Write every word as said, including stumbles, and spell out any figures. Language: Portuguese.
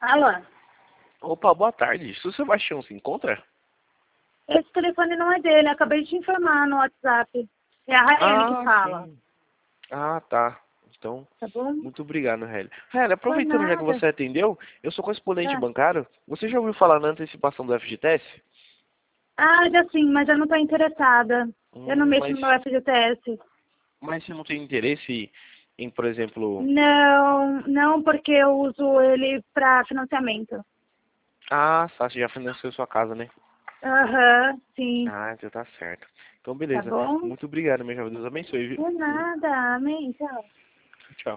Alô? Opa, boa tarde. Se o Sebastião se encontra? Esse telefone não é dele, acabei de te informar no WhatsApp. É a Raeli que Ah, fala. sim. Ah, tá. Então, Tá bom? muito obrigado, Raeli. Raeli, Por aproveitando já que nada. você atendeu, eu sou correspondente Ah, bancário. Você já ouviu falar na antecipação do F G T S? ah, já sim, mas eu não tô interessada. Eu não Hum, mexo mas, no meu F G T S. mas você não tem interesse em, por exemplo... Não, não porque eu uso ele pra financiamento. Ah, tá, você já financiou sua casa, né? Aham, sim. Ah, então tá certo. Então, Tá beleza. bom? Muito obrigado, meu jovem. Deus abençoe, viu? Por Hum, nada, amém, tchau. Tchau.